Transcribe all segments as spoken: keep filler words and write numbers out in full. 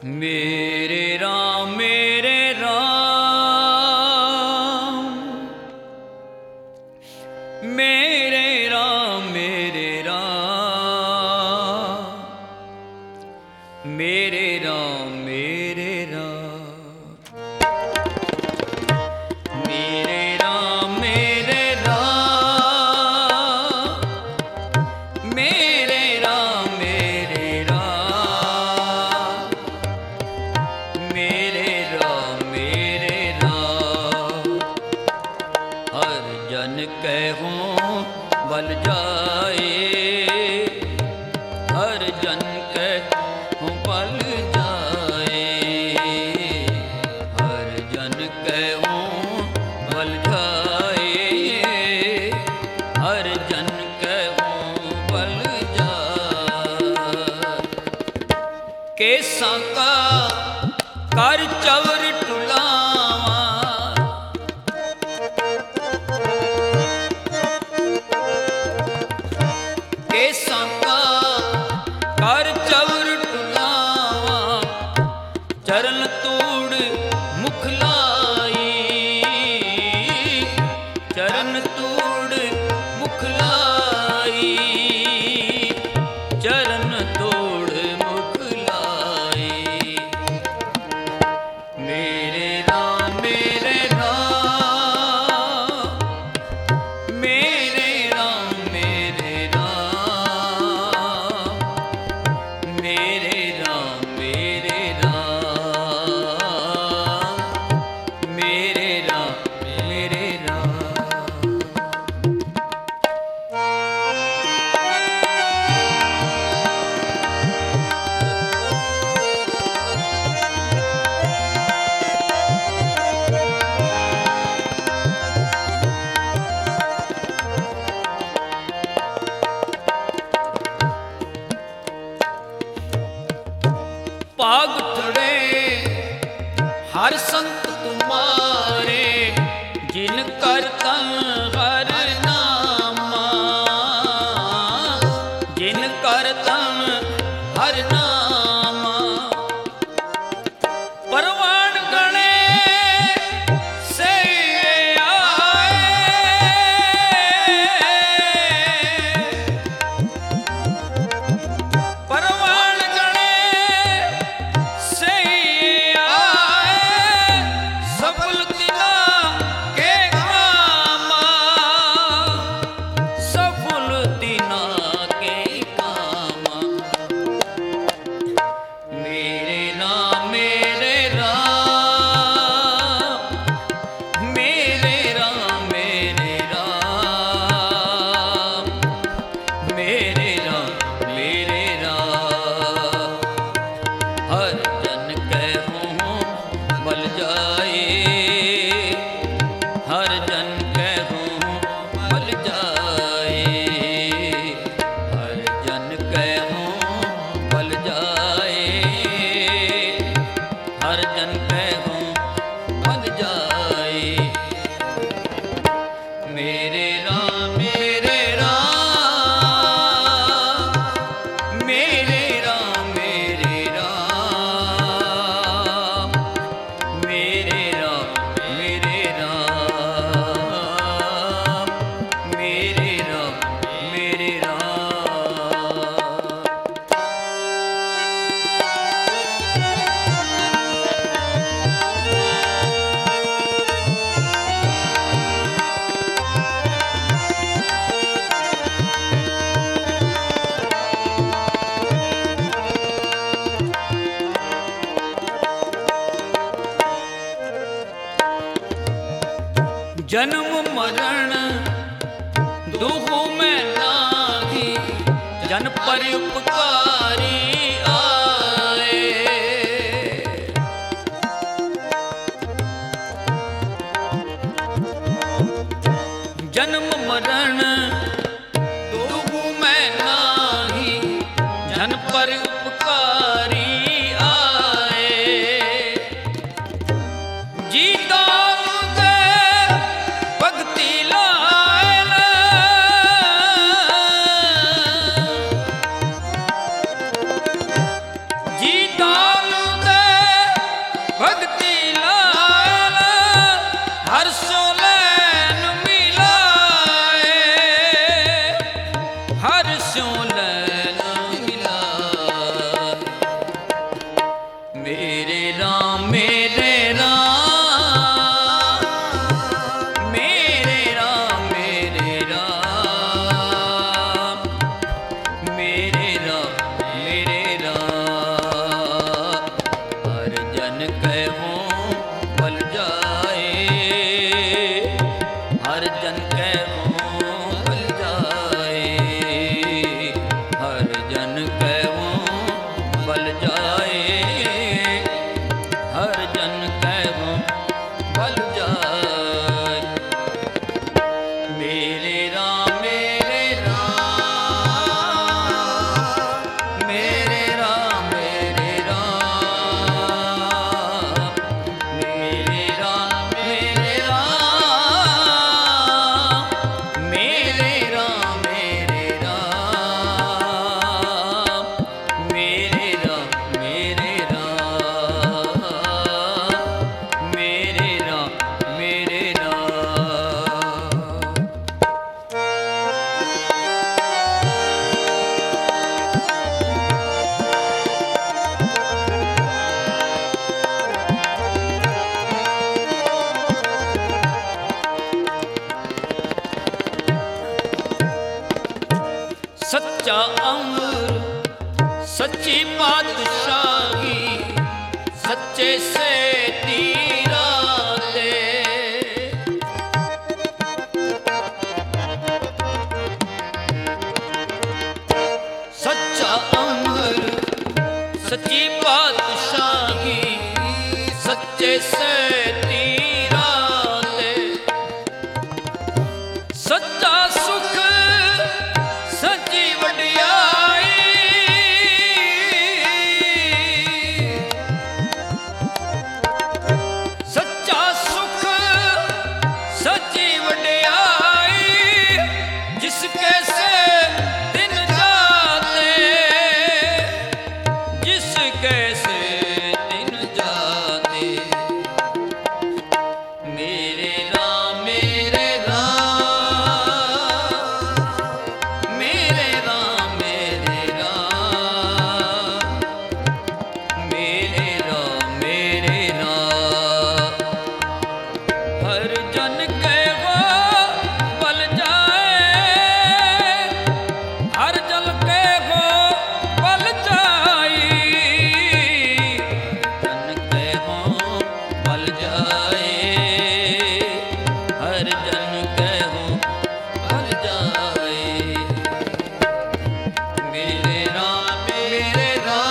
मेरे राम मेरे राम, मेरे राम मेरे राम, मेरे राम मेरे राम, मेरे राम मेरे राम, मेरे राम मेरे राम, मेरे राम मेरे राम। हर जन कहूँ बल जाए, हर जन कहूँ बल जाए, हर जन कहूँ बल जाए, हर जन कहूँ बल जाए। केसां का कर चवर टुलावा, केसां का कर चवर टुलावा, चरण तोड़ मुख लाई, चरण तोड़ मुख लाई, चरण तोड़ मुख लाई। मेरे राम मेरे राम, मेरे राम मेरे राम, मेरे राम मेरे राम, मेरे राम मेरे राम। पाग उठड़े हर संत तुम्हारे, जिन कर तन हर नामा, जिन कर तन हर नामा। परवान गणे से आए, परवान गणे से आए, सफल दिला के कामा, सफल दिना के कामा। मेरे राम मेरे राम, मेरे राम मेरे राम, मेरे राम मेरे राम। हर जन कहूँ बल जाए, हर जन कहूँ बल जाए, हर जन कहूँ बल जाए, हर जन कहूँ बल जाए। मेरे राम मेरे राम, मेरे राम मेरे राम, मेरे राम मेरे राम, मेरे राम मेरे राम। जन्म मरण दुहु में नाही, जन पर उपकारी आए। जन्म मरण दुहु में नाही, जन पर उपकारी आए। जीता भक्ति लाए, सच्चा अमर सच्ची पातशाही सच्चे से तीरा दे। सच्चा अमर सच्ची पातशाही सच्चे से तीरा दे। सच्चा सुख सच्ची वडियाई सच्चा सुख सच्ची वडियाई जिसके से दिन जाते जिसके से दिन जाते। मेरे राम मेरे राम मेरे राम मेरे राम मेरे राम मेरे राम। हर जन के वो बल जाए हर जल के वो बल जाई जन के वो बल जाए हर जन के वो बल जाए। मेरे राम मेरे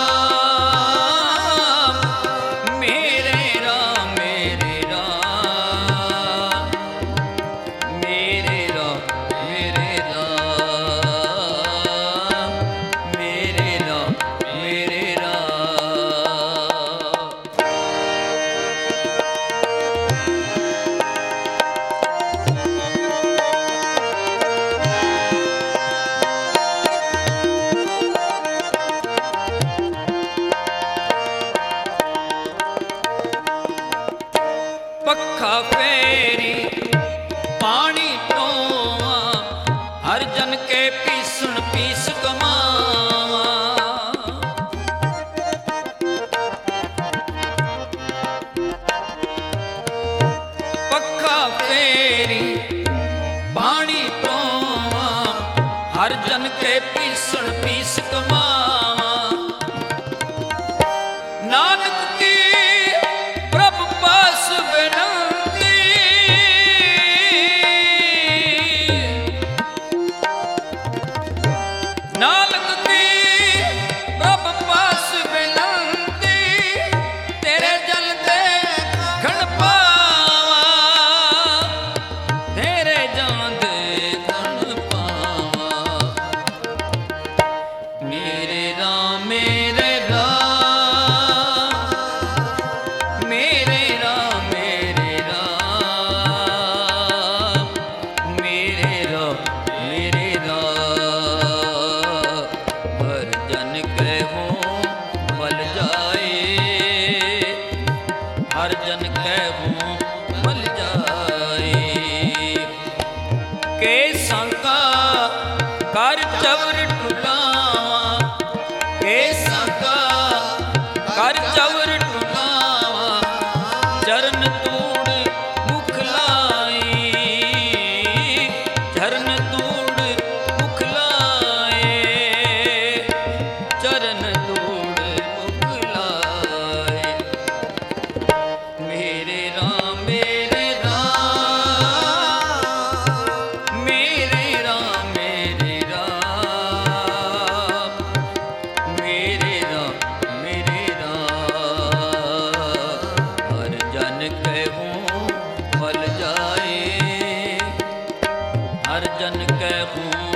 राम मेरे राम मेरे राम मेरे राम मेरे राम मेरे राम मेरे राम। पक्खा फेरी पानी टोवा हर जन के पीसण पीस कमावा। पक्खा फेरी पानी टोवा हर जन के पीसण पीस कमावा। नानक की प्रभु पास विनंती नानक की प्रभु पास विनंती तेरे जल दे घण पावा तेरे जल दे घण पावा। मेरे राम मेरे राम मेरे राम मेरे राम मेरे राम मेरे राम। हर जन के हो बल जाए हर जन के हो बल जाए। के संका कर चवर टुलावा के संका कर चवर टुलावा चरण तूड़ मुख लाई चरण तूड़ मुख लाए चरण तूड़ मुख लाए। मेरे राम मेरे राम मेरे राम मेरे राम मेरे राम मेरे राम। हर जन के हो बल जाए हर जन के हो